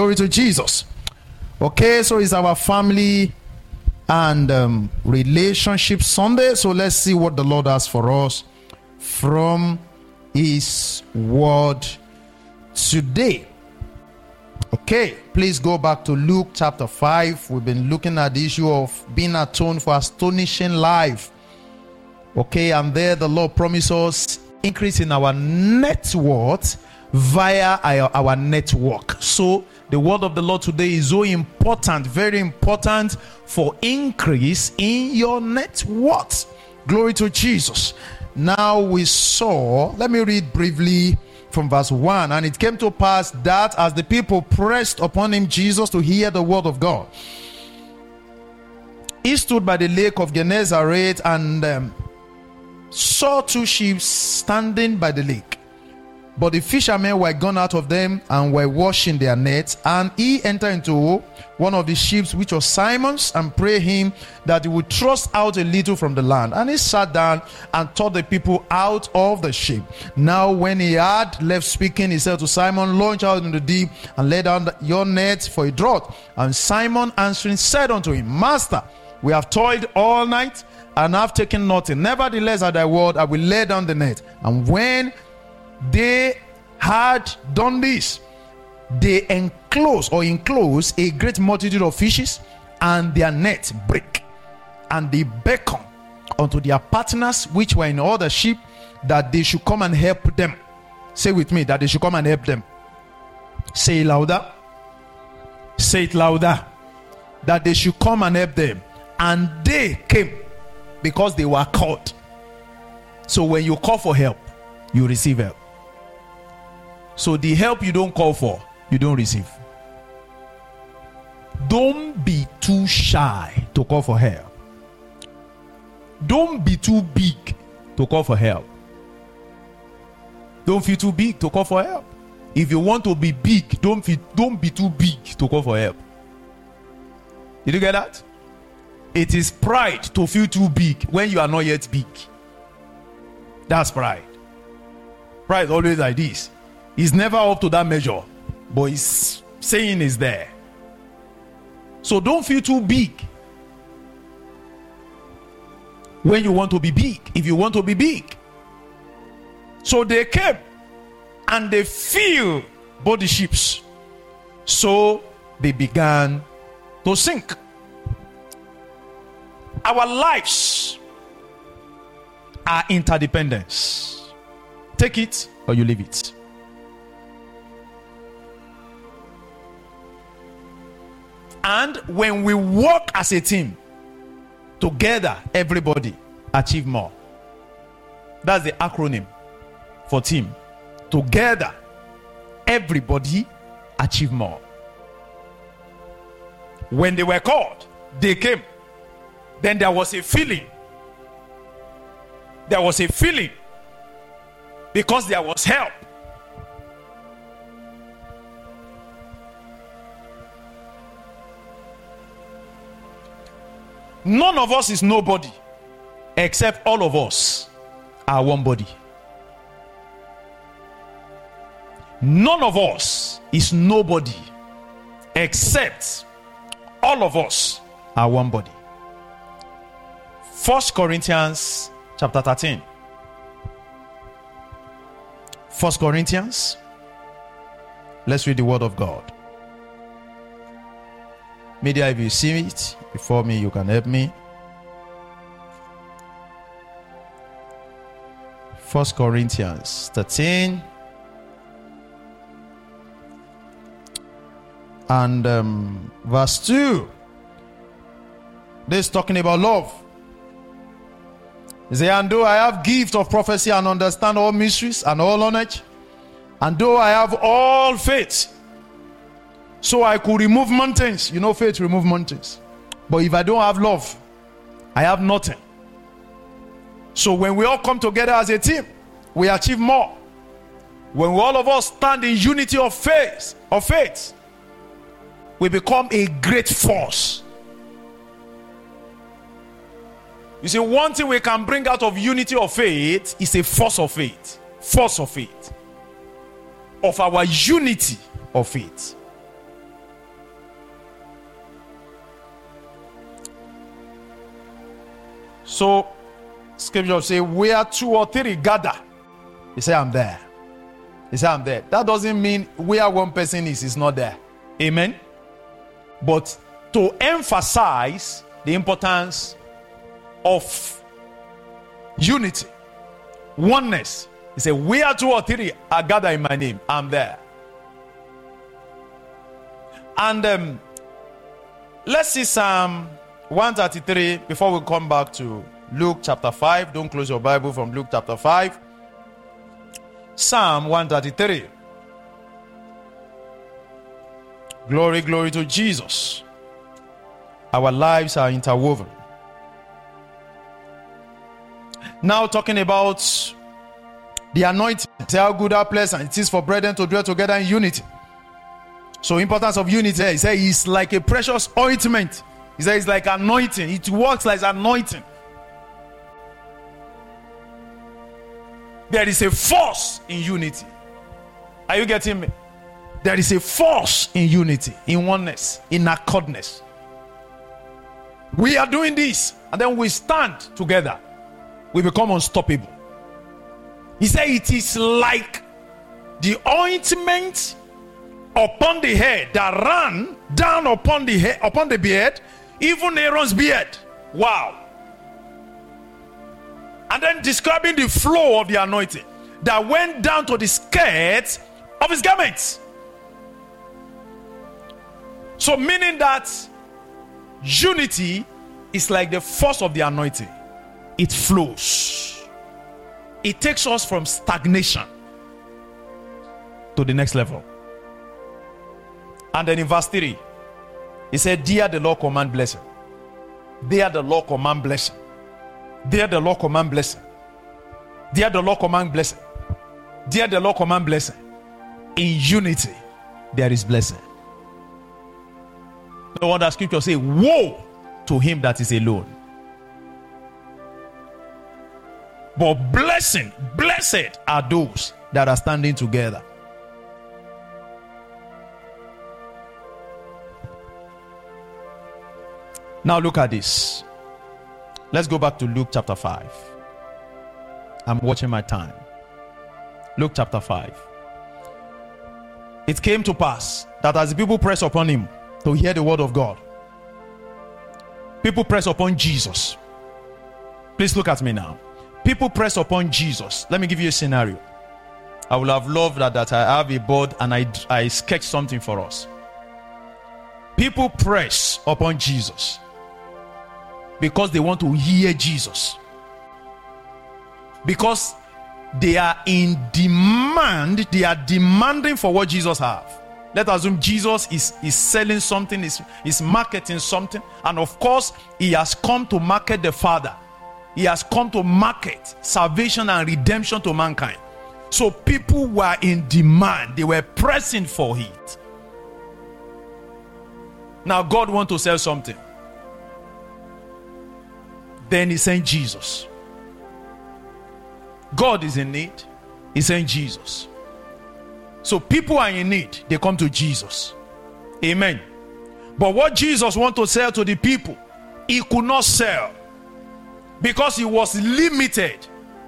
Glory to Jesus. Okay, so it's our family and relationship Sunday. So let's see what the Lord has for us from His word today. Okay, please go back to Luke chapter 5. We've been looking at the issue of being atoned for astonishing life. Okay, and there the Lord promises us increase in our net worth via our network. So the word of the Lord today is so important, very important for increase in your net worth. Glory to Jesus. Now we saw, let me read briefly from verse 1. And it came to pass that as the people pressed upon him, Jesus, to hear the word of God, he stood by the lake of Gennesaret and saw two ships standing by the lake. But the fishermen were gone out of them and were washing their nets. And he entered into one of the ships, which was Simon's, and prayed him that he would thrust out a little from the land. And he sat down and taught the people out of the ship. Now when he had left speaking, he said to Simon, launch out into the deep and lay down your nets for a draught. And Simon answering said unto him, Master, we have toiled all night and have taken nothing. Nevertheless, at thy word, I will lay down the net. And when they had done this, they enclosed a great multitude of fishes, and their net brake. And they beckoned unto their partners which were in all the ship, that they should come and help them. Say with me, that they should come and help them. Say it louder. Say it louder. That they should come and help them. And they came, because they were called. So when you call for help, you receive help. So the help you don't call for, you don't receive. Don't be too shy to call for help. Don't be too big to call for help. Don't feel too big to call for help. If you want to be big, don't be too big to call for help. Did you get that? It is pride to feel too big when you are not yet big. That's pride. Pride is always like this. It's never up to that measure, but his saying is there. So don't feel too big when you want to be big, if you want to be big. So they came and they filled both the ships. So they began to sink. Our lives are interdependence. Take it or you leave it. And when we work as a team, together, everybody achieve more. That's the acronym for team. Together, everybody achieve more. When they were called, they came. Then there was a feeling. There was a feeling because there was help. None of us is nobody, except all of us are one body. None of us is nobody, except all of us are one body. 1 Corinthians chapter 13. 1 Corinthians. Let's read the word of God. Media, if you see it before me, you can help me. 1 Corinthians 13 and verse 2. This is talking about love. He says, and though I have gift of prophecy and understand all mysteries and all knowledge, and though I have all faith, so I could remove mountains. You know, faith remove mountains. But if I don't have love, I have nothing. So when we all come together as a team, we achieve more. When all of us stand in unity of faith, we become a great force. You see, one thing we can bring out of unity of faith is a force of faith. Force of faith. Of our unity of faith. So, scripture say, where 2 or 3 gather, he say, I'm there. He say, I'm there. That doesn't mean where one person is not there. Amen. But to emphasize the importance of unity, oneness, he said, where 2 or 3 are gathered in my name, I'm there. And let's see Psalm 133 before we come back to Luke chapter 5. Don't close your Bible from Luke chapter 5. Psalm 133. Glory, glory to Jesus. Our lives are interwoven. Now talking about the anointing. How good, how pleasant it is for brethren to dwell together in unity. So importance of unity. He said it's like a precious ointment. He said it's like anointing. It works like anointing. There is a force in unity. Are you getting me? There is a force in unity, in oneness, in accordness. We are doing this, and then we stand together. We become unstoppable. He said it is like the ointment upon the head that ran down upon the head, upon the beard, even Aaron's beard. Wow. And then describing the flow of the anointing that went down to the skirts of his garments. So meaning that unity is like the force of the anointing. It flows. It takes us from stagnation to the next level. And then in verse 3, he said, Dear the Lord command blessing. Dear the Lord command blessing. Dear the Lord command blessing. Dear the Lord command blessing. Dear the Lord command blessing. In unity, there is blessing. No wonder scripture say, woe to him that is alone. But blessed are those that are standing together. Now look at this. Let's go back to Luke chapter 5. I'm watching my time. Luke chapter 5. It came to pass that as the people pressed upon him to hear the word of God, people press upon Jesus. Please look at me now. People press upon Jesus. Let me give you a scenario. I would have loved that I have a board and I sketch something for us. People press upon Jesus because they want to hear Jesus. Because they are in demand. They are demanding for what Jesus has. Let's assume Jesus is selling something, is marketing something. And of course, he has come to market the Father. He has come to market salvation and redemption to mankind. So people were in demand. They were pressing for it. Now God wants to sell something. Then he sent Jesus. God is in need. He sent Jesus. So people are in need. They come to Jesus. Amen. But what Jesus wants to sell to the people, he could not sell because he was limited.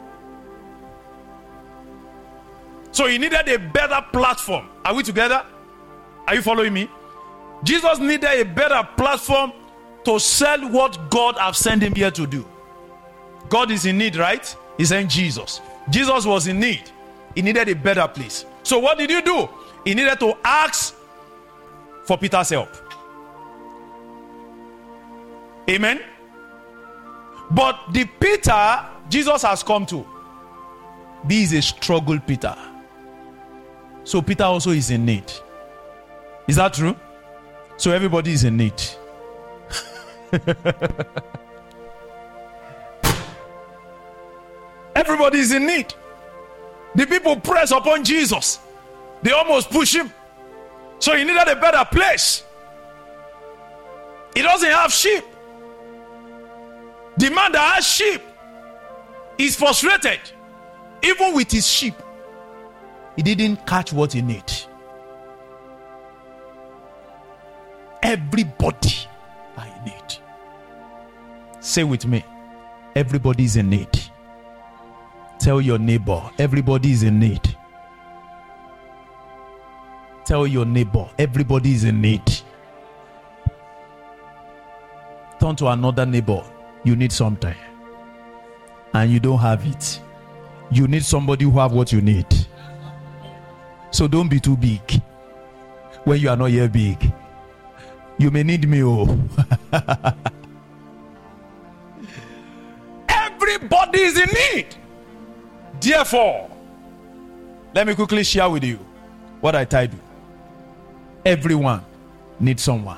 So he needed a better platform. Are we together? Are you following me? Jesus needed a better platform to sell what God has sent him here to do. God is in need, right? He sent Jesus. Jesus was in need. He needed a better place. So what did he do? He needed to ask for Peter's help. Amen. But the Peter Jesus has come to be is a struggle Peter. So Peter also is in need. Is that true? So everybody is in need. Everybody is in need. The people press upon Jesus. They almost push him. So he needed a better place. He doesn't have sheep. The man that has sheep is frustrated. Even with his sheep, he didn't catch what he needed. Everybody I need. Say with me. Everybody is in need. Tell your neighbor, everybody is in need. Tell your neighbor, everybody is in need. Turn to another neighbor. You need something and you don't have it. You need somebody who have what you need. So don't be too big when you are not yet big. You may need me. Everybody is in need. Therefore, let me quickly share with you what I tell you. Everyone needs someone.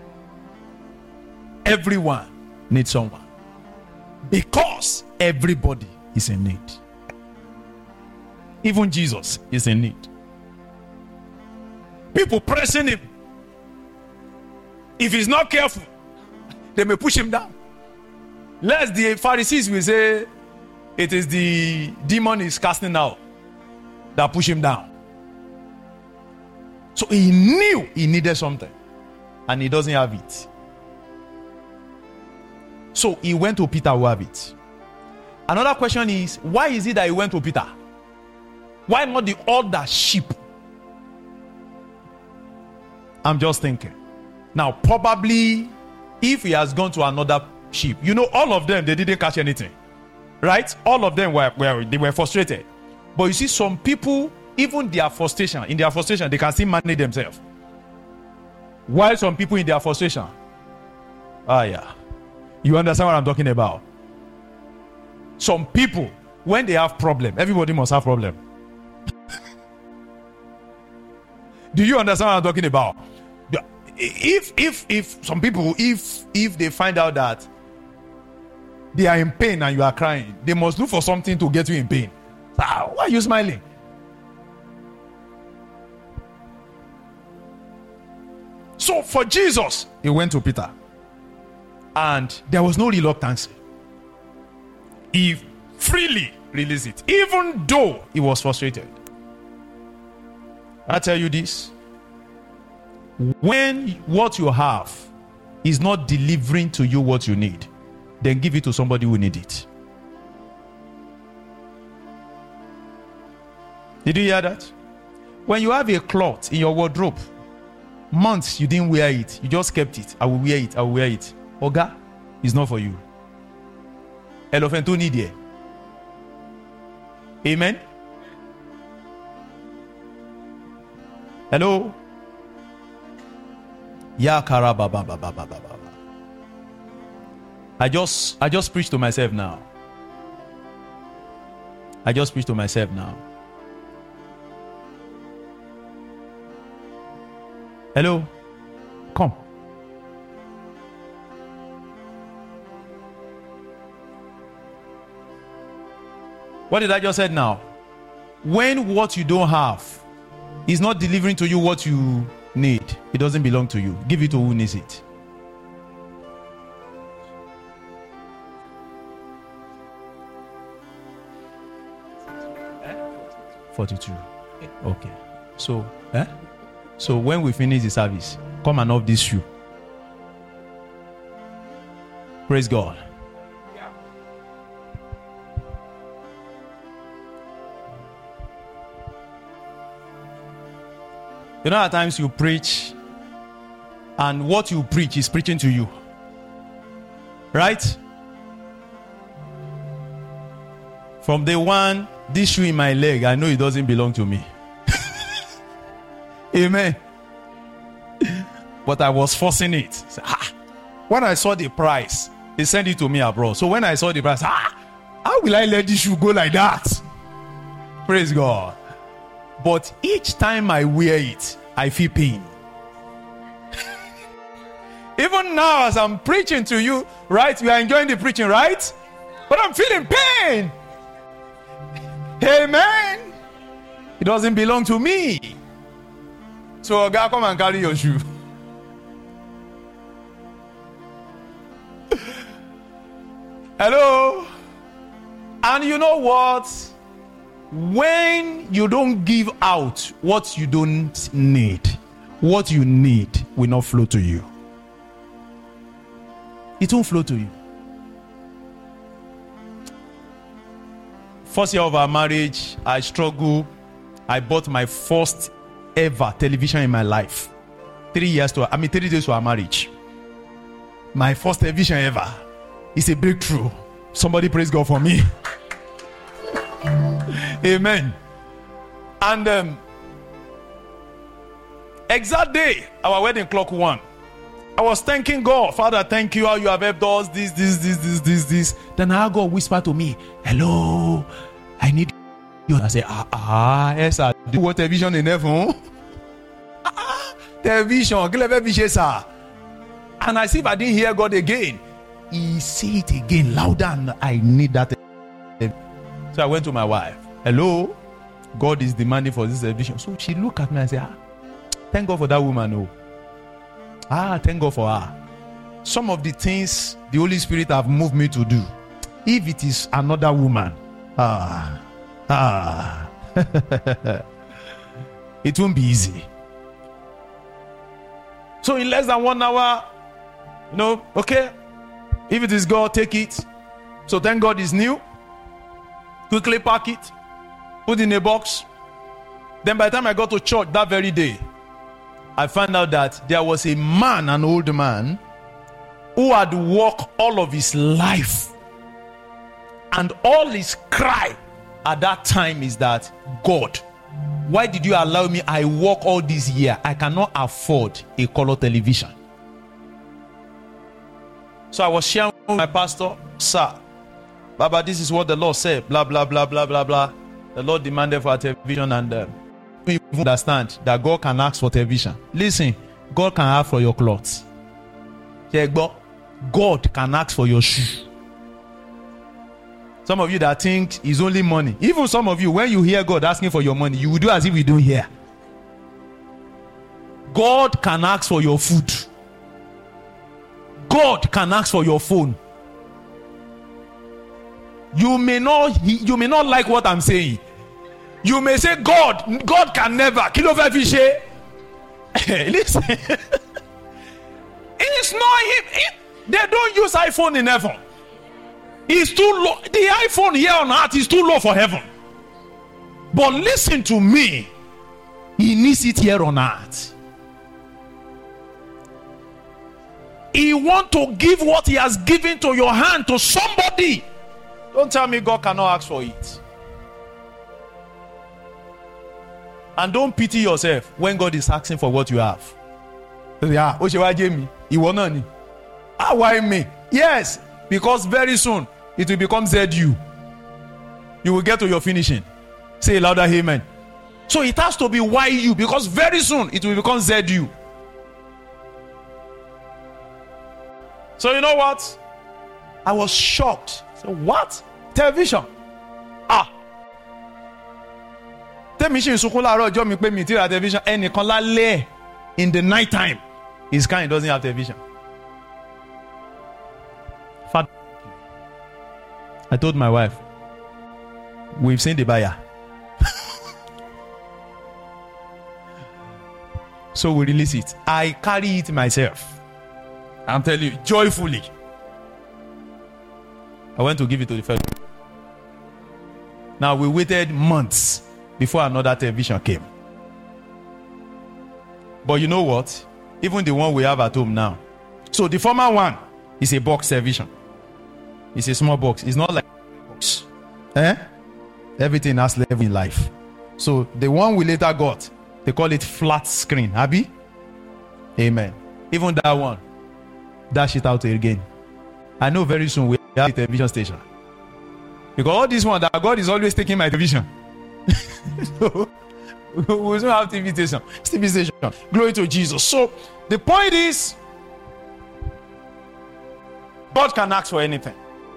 Everyone needs someone. Because everybody is in need. Even Jesus is in need. People pressing him. If he's not careful, they may push him down. Lest the Pharisees will say it is the demon is casting out that push him down. So he knew he needed something and he doesn't have it. So he went to Peter who have it. Another question is, why is it that he went to Peter? Why not the other sheep? I'm just thinking. Now, probably if he has gone to another sheep, you know, all of them, they didn't catch anything. Right? All of them were frustrated. But you see, some people, even in their frustration, they can still manage themselves. While some people in their frustration, you understand what I'm talking about? Some people, when they have problem, everybody must have problem. Do you understand what I'm talking about? If some people, if they find out that they are in pain and you are crying, they must look for something to get you in pain. Why are you smiling? So for Jesus, he went to Peter. And there was no reluctance. He freely released it, even though he was frustrated. I tell you this. When what you have is not delivering to you what you need, then give it to somebody who needs it. Did you hear that? When you have a cloth in your wardrobe, months you didn't wear it, you just kept it. I will wear it, I will wear it. Oga, it's not for you. Elephant don't need it. Amen? Hello? Yakara baba baba baba baba. I just preach to myself now. I just preach to myself now. Hello? Come. What did I just say now? When what you don't have is not delivering to you what you need, it doesn't belong to you. Give it to who needs it. Eh? 42. Okay. So when we finish the service, come and off this shoe. Praise God. You know, at times you preach, and what you preach is preaching to you. Right? From day one, this shoe in my leg, I know it doesn't belong to me. Amen. But I was forcing it. When I saw the price, they sent it to me abroad. So when I saw the price, how will I let this shoe go like that? Praise God. But each time I wear it, I feel pain. Even now as I'm preaching to you, right? You are enjoying the preaching, right? But I'm feeling pain. Amen. It doesn't belong to me. So God, come and carry your shoe. Hello? And you know what? When you don't give out what you don't need, what you need will not flow to you. It won't flow to you. First year of our marriage, I struggled. I bought my first ever television in my life. 3 days to our marriage. My first television ever. It's a breakthrough. Somebody praise God for me. Amen. And exact day, our wedding clock 1. I was thanking God. Father, thank you how you have helped us. This. Then our God whispered to me, hello, I need you. I said, yes, I do. What television in heaven? Television, sir. And I see if I didn't hear God again. He said it again, louder, and I need that. So I went to my wife. Hello, God is demanding for this television. So she looked at me and said, thank God for that woman. Thank God for her. Some of the things the Holy Spirit have moved me to do, if it is another woman, it won't be easy. So in less than 1 hour, okay, if it is God, take it. So thank God it's new. Quickly pack it, put it in a box. Then by the time I got to church that very day, I found out that there was a man, an old man, who had walked all of his life. And all his cry at that time is that, God, why did you allow me? I walk all this year. I cannot afford a color television. So I was sharing with my pastor, sir, Baba, this is what the Lord said, blah, blah, blah, blah, blah, blah. The Lord demanded for a television, and you understand that God can ask for television. Listen, God can ask for your clothes. God can ask for your shoe. Some of you that think it's only money. Even some of you, when you hear God asking for your money, you will do as if you don't hear. God can ask for your food. God can ask for your phone. You may not like what I'm saying. You may say, God can never. Listen. It's not him. They don't use iPhone in heaven. It's too low. The iPhone here on earth is too low for heaven. But listen to me. He needs it here on earth. He wants to give what he has given to your hand to somebody. Don't tell me God cannot ask for it. And don't pity yourself when God is asking for what you have. Yeah, why me? Yes, because very soon it will become ZU. You will get to your finishing. Say louder, amen. So it has to be YU, because very soon it will become ZU. So you know what? I was shocked. So what? Television? Television in the night time. His kind doesn't have television. I told my wife, we've seen the buyer. So we release it. I carry it myself. I'm telling you, joyfully. I went to give it to the fellow. Now we waited months before another television came. But you know what? Even the one we have at home now. So the former one is a box television. It's a small box. It's not like a box. Everything has level in life. So the one we later got, they call it flat screen. Abi? Amen. Even that one, dash it out again. I know very soon we have a television station. Because all this one, that God is always taking my television. So, we don't have TV station. Glory to Jesus. So the point is, God can ask for anything.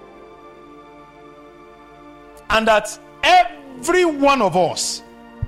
And that every one of us,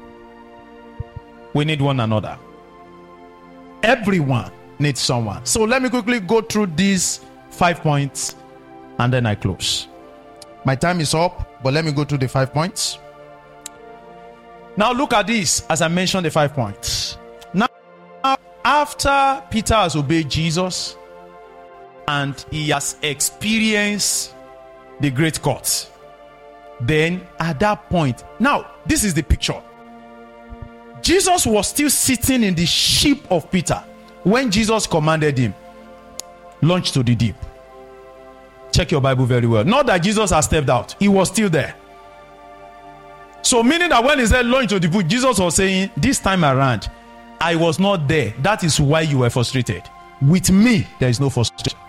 we need one another. Everyone needs someone. So let me quickly go through these 5 points and then I close. My time is up, but let me go through the 5 points. Now look at this, as I mentioned the 5 points. Now, after Peter has obeyed Jesus and he has experienced the great court, Then at that point, now this is the picture. Jesus was still sitting in the ship of Peter when Jesus commanded him, launch to the deep. Check your Bible very well. Not that Jesus has stepped out. He was still there. So meaning that when he said launch to the deep, Jesus was saying, this time around, I was not there. That is why you were frustrated. With me, there is no frustration.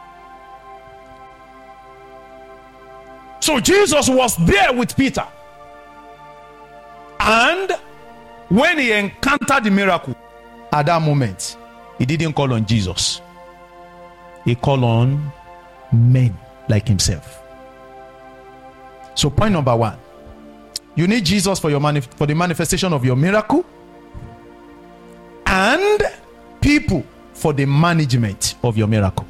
So Jesus was there with Peter. And when he encountered the miracle, at that moment, he didn't call on Jesus. He called on men like himself. So point number one, you need Jesus for the manifestation of your miracle, and people for the management of your miracle.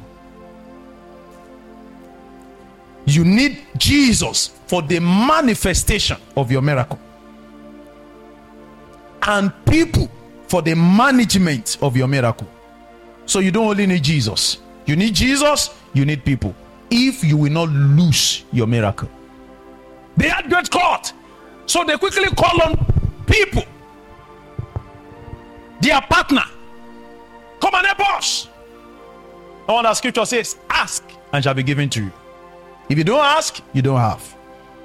You need Jesus for the manifestation of your miracle, and people for the management of your miracle. So you don't only need Jesus. You need Jesus, you need people. If you will not lose your miracle. They had great court, so they quickly call on people, their partner. Come and help us. All that scripture says, ask and shall be given to you. If you don't ask, you don't have.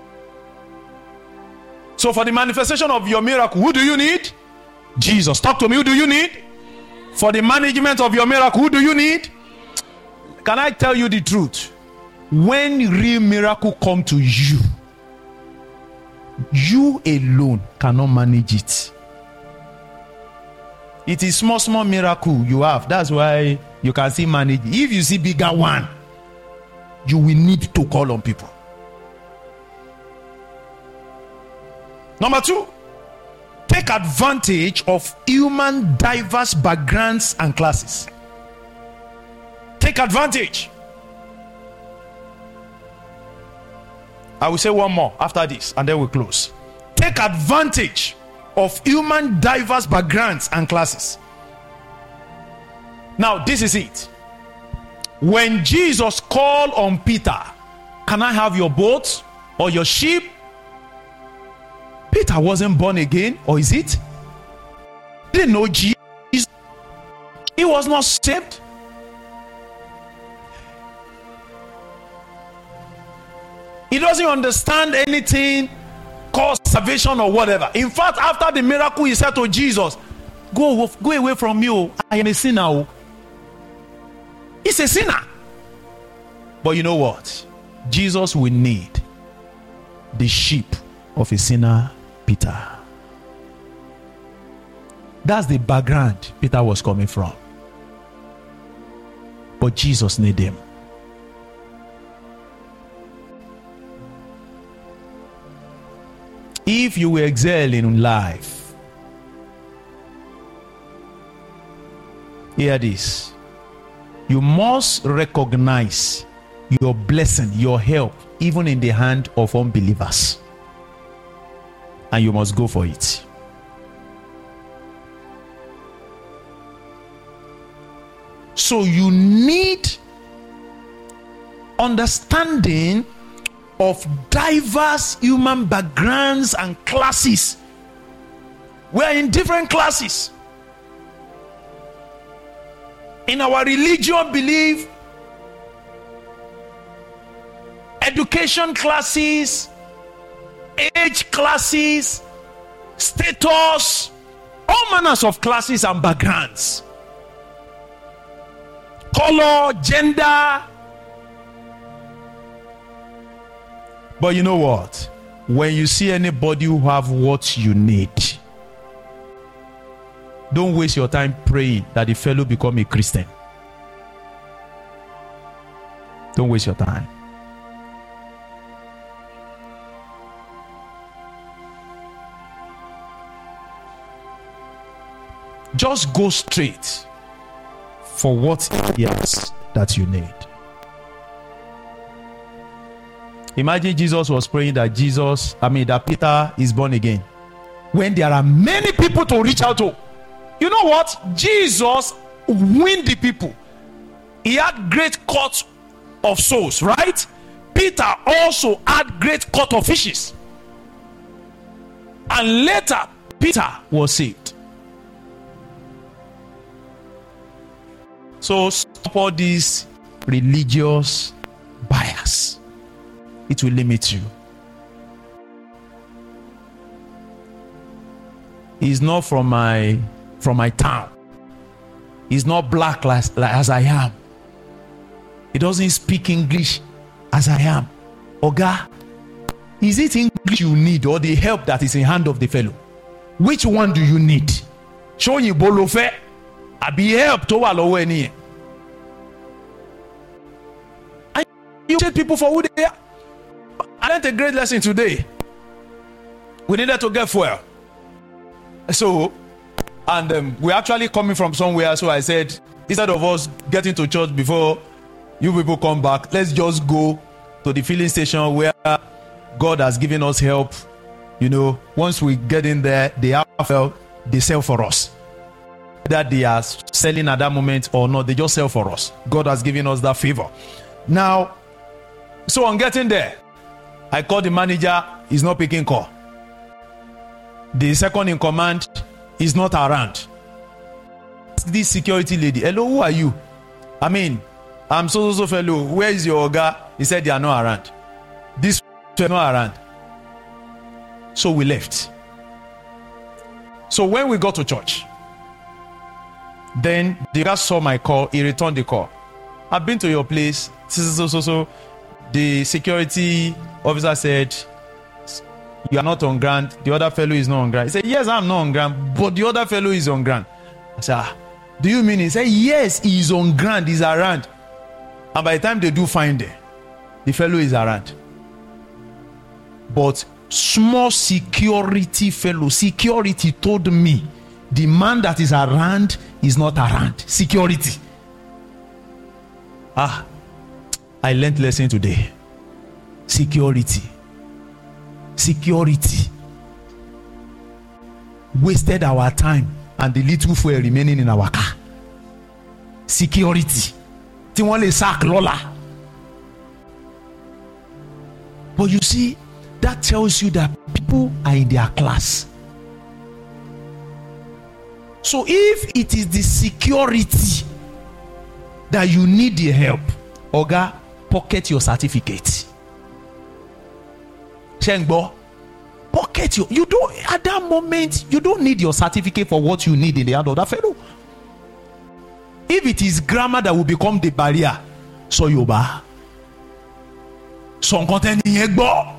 So for the manifestation of your miracle, who do you need? Jesus. Talk to me. Who do you need? For the management of your miracle, who do you need? Can I tell you the truth? When real miracle come to you, you alone cannot manage it. It is small miracle you have. That's why you can see manage. If you see bigger one, you will need to call on people. Number two, take advantage of human diverse backgrounds and classes. Take advantage. I will say one more after this and then we'll close. Take advantage of human diverse backgrounds and classes. Now this is it. When Jesus called on Peter, can I have your boat or your ship? Peter wasn't born again, or is it? He didn't know Jesus. He was not saved. He doesn't understand anything called salvation or whatever. In fact, after the miracle, he said to Jesus, go away from me. I am a sinner. He's a sinner. But you know what? Jesus will need the sheep of a sinner, Peter. That's the background Peter was coming from. But Jesus needed him. If you will excel in life, hear this. You must recognize your blessing, your help, even in the hand of unbelievers. And you must go for it. So you need understanding of diverse human backgrounds and classes. We're in different classes. In our religion belief, education classes, age classes, status, all manners of classes and backgrounds, color, gender. But you know what? When you see anybody who have what you need, don't waste your time praying that the fellow become a Christian. Don't waste your time. Just go straight for what it is that you need. Imagine Jesus was praying that that Peter is born again, when there are many people to reach out to. You know what? Jesus win the people. He had great court of souls, right? Peter also had great caught of fishes. And later, Peter was saved. So stop all these religious bias. It will limit you. He's not from my town. He's not black as I am. He doesn't speak English as I am. Oga, is it English you need or the help that is in hand of the fellow? Which one do you need? Show you bolofe. I be help to allow any. And you treat people for who they are. I learned a great lesson today. We needed to get fuel. So, and we're actually coming from somewhere. So I said, instead of us getting to church before you people come back, let's just go to the filling station where God has given us help. You know, once we get in there, they have help, they sell for us. That they are selling at that moment or not, they just sell for us. God has given us that favor. Now, so on getting there, I called the manager, he's not picking call. The second in command is not around. This security lady, hello, who are you? I mean, I'm so fellow. Where is your Oga? He said they are not around. This are not around. So we left. So when we got to church, then the guy saw my call. He returned the call. I've been to your place. So. The security officer said, you are not on ground. The other fellow is not on ground. He said, yes, I'm not on ground, but the other fellow is on ground. I said, do you mean? He said, yes, he is on ground. He's around. And by the time they do find him, the fellow is around. But small security fellow, security told me the man that is around is not around. Security. I learned lesson today. Security. Wasted our time and the little fuel remaining in our car. Security. Tiwale sack Lola. But you see, that tells you that people are in their class. So if it is the security that you need the help, Oga, pocket your certificate. Shengbo, pocket you don't, at that moment, you don't need your certificate for what you need in the hand of that fellow. If it is grammar that will become the barrier, so Yoba. Some content in Egbo.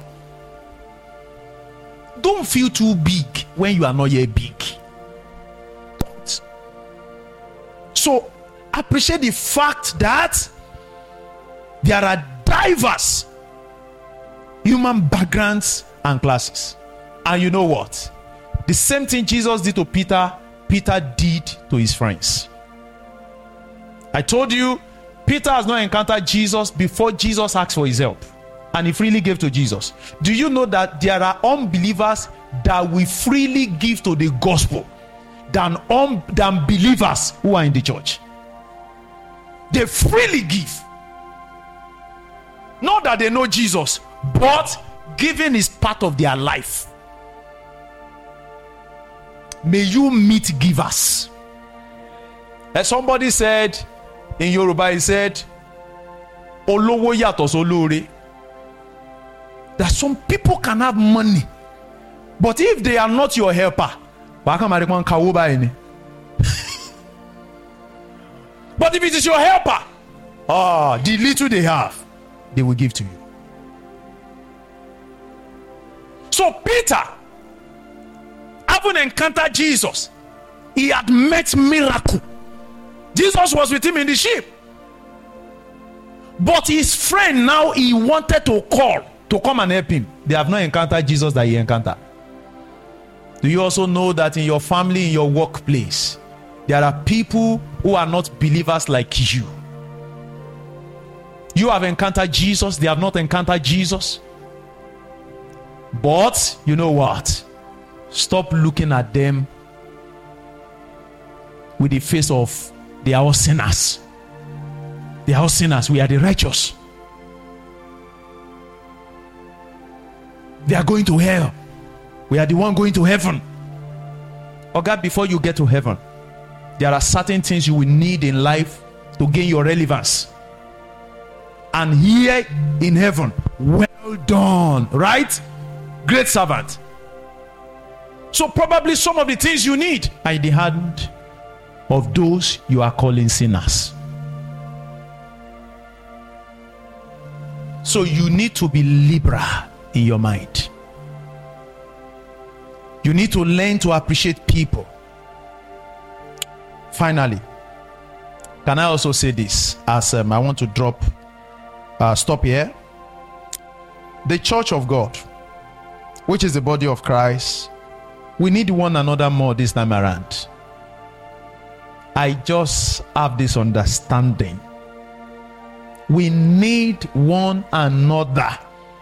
Don't feel too big when you are not yet big. Don't. So appreciate the fact that there are diverse human backgrounds and classes. And you know what? The same thing Jesus did to Peter, Peter did to his friends. I told you, Peter has not encountered Jesus before Jesus asked for his help. And he freely gave to Jesus. Do you know that there are unbelievers that will freely give to the gospel than believers who are in the church? They freely give. Not that they know Jesus, but giving is part of their life. May you meet givers. As somebody said in Yoruba, he said, Olowo yatos olore. That some people can have money, but if they are not your helper, but if it is your helper, the little they have, they will give to you. So Peter, having encountered Jesus, he had met miracle. Jesus was with him in the ship, but his friend now he wanted to call to come and help him. They have not encountered Jesus that he encountered. Do you also know that in your family, in your workplace, there are people who are not believers like you? You have encountered Jesus, they have not encountered Jesus. But you know what? Stop looking at them with the face of they are all sinners. They are all sinners. We are the righteous. They are going to hell. We are the one going to heaven. Oh God, before you get to heaven, there are certain things you will need in life to gain your relevance. And here in heaven, well done, right? Great servant. So probably some of the things you need are in the hand of those you are calling sinners. So you need to be liberal in your mind. You need to learn to appreciate people. Finally, can I also say this as I want to stop here? The church of God, which is the body of Christ, we need one another more this time around. I just have this understanding. We need one another.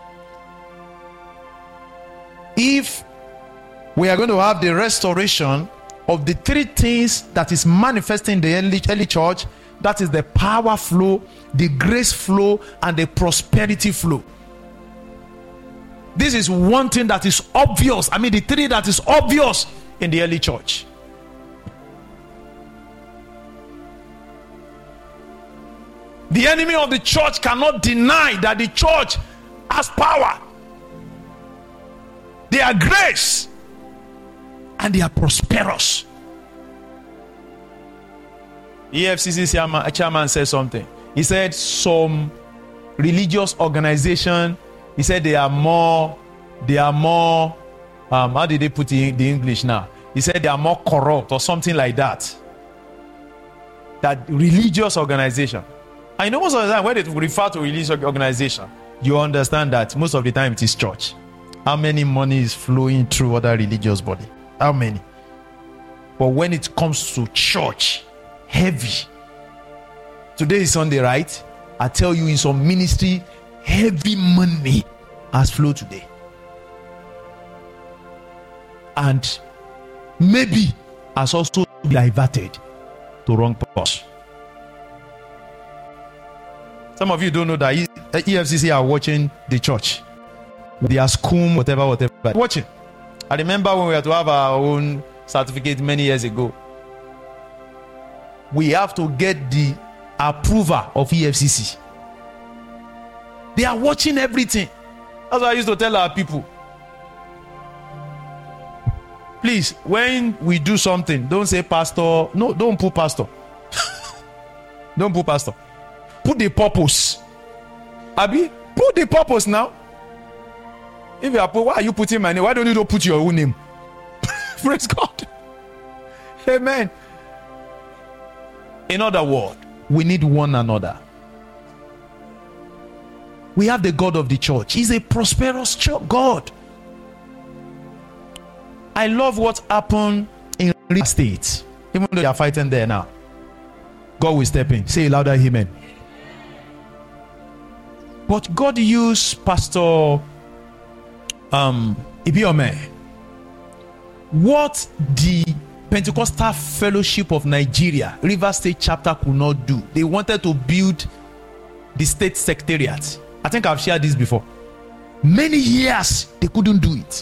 If we are going to have the restoration of the three things that is manifesting in the early church, that is the power flow, the grace flow, and the prosperity flow. This is one thing that is obvious. I mean, the three that is obvious in the early church. The enemy of the church cannot deny that the church has power. They are grace. And they are prosperous. EFCC chairman said something. He said some religious organization, he said they are more, how did they put it in the English now? He said they are more corrupt or something like that. That religious organization. I know most of the time when they refer to religious organization, you understand that most of the time it is church. How many money is flowing through other religious body? How many? But when it comes to church, heavy. Today is Sunday, right? I tell you, in some ministry, heavy money has flowed today. And maybe has also been diverted to wrong purpose. Some of you don't know that EFCC are watching the church. They are scum, whatever. Watching. I remember when we had to have our own certificate many years ago. We have to get the approval of EFCC. They are watching everything. That's what I used to tell our people. Please, when we do something, don't say pastor. No, don't put pastor. Don't put pastor. Put the purpose. Abi, put the purpose now. If you are put, why are you putting my name? Why don't you put your own name? Praise God. Amen. In other words, we need one another. We have the God of the church. He's a prosperous God. I love what happened in real estate. Even though they are fighting there now, God will step in. Say louder, amen. But God used Pastor Ibiome. What the Pentecostal Fellowship of Nigeria, River State chapter could not do. They wanted to build the state secretariat. I think I've shared this before. Many years they couldn't do it.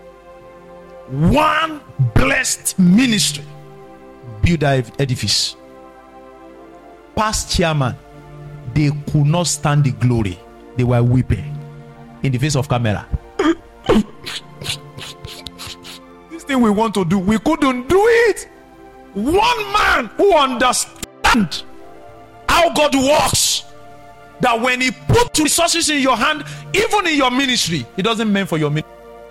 One blessed ministry built that edifice. Past chairman, they could not stand the glory. They were weeping in the face of camera. This thing we want to do, we couldn't do it. One man who understands how God works, that when he put resources in your hand, even in your ministry, it doesn't mean for your ministry.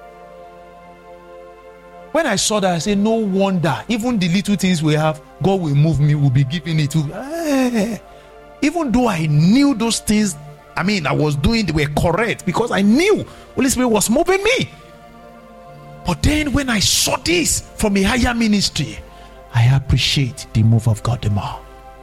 When I saw that, I said, no wonder, even the little things we have, God will move me, will be giving it to. Even though I knew those things, I was doing, they were correct, because I knew Holy Spirit was moving me. But then when I saw this from a higher ministry, I appreciate the move of God the more.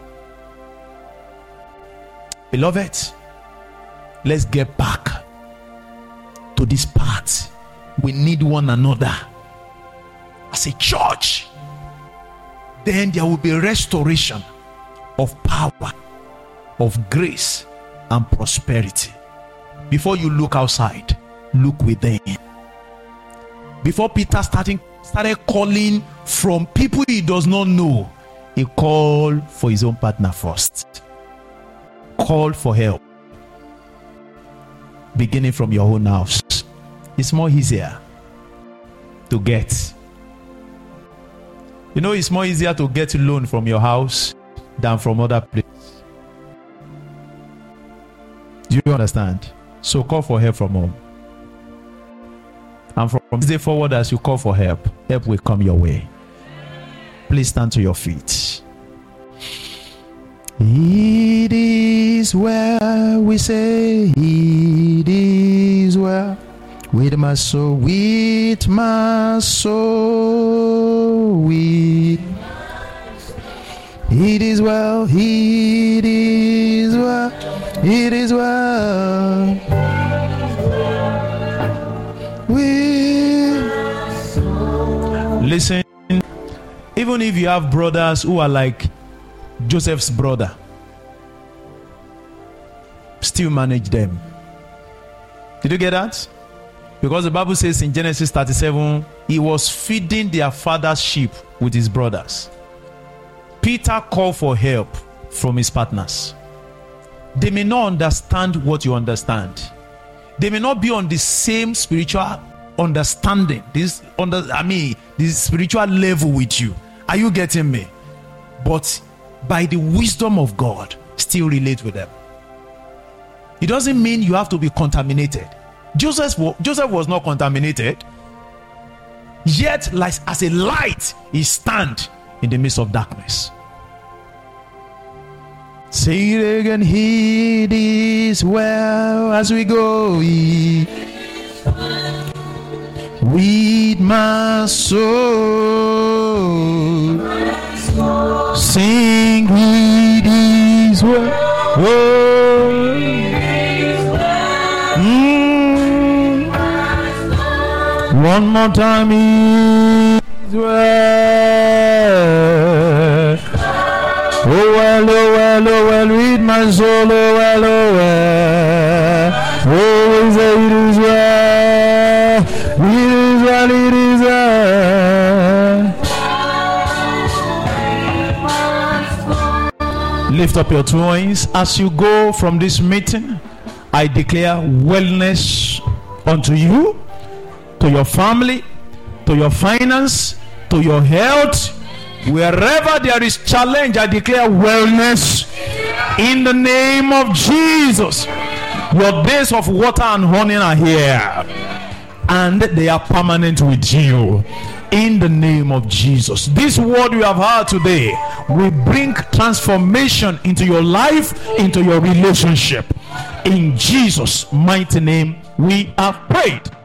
Beloved, let's get back to this part. We need one another as a church. Then there will be restoration of power, of grace and prosperity. Before you look outside, look within. before Peter started calling from people he does not know, he called for his own partner first. Call for help. Beginning from your own house. It's more easier to get. You know, it's more easier to get a loan from your house than from other places. Do you understand? So call for help from home. And from this day forward, as you call for help, help will come your way. Please stand to your feet. It is well, we say, it is well with my soul, with my soul, it is well, it is well, it is well. Listen, even if you have brothers who are like Joseph's brother, still manage them. Did you get that? Because the Bible says in Genesis 37, he was feeding their father's sheep with his brothers. Peter called for help from his partners. They may not understand what you understand. They may not be on the same spiritual understanding, this spiritual level with you. Are you getting me? But by the wisdom of God, still relate with them. It doesn't mean you have to be contaminated. Joseph was not contaminated, yet like as a light he stand in the midst of darkness. Say it again. It is well as we go with my soul. Sing, it is well. One more time, it is well. Oh well, oh well, oh well, with my soul, oh well, oh well. Oh, it is well, it is well, it is well. Lift up your two hands as you go from this meeting. I declare wellness unto you, to your family, to your finance, to your health. Wherever there is challenge, I declare wellness in the name of Jesus. Your days of water and honey are here, and they are permanent with you in the name of Jesus. This word you have heard today will bring transformation into your life, into your relationship. In Jesus' mighty name we have prayed.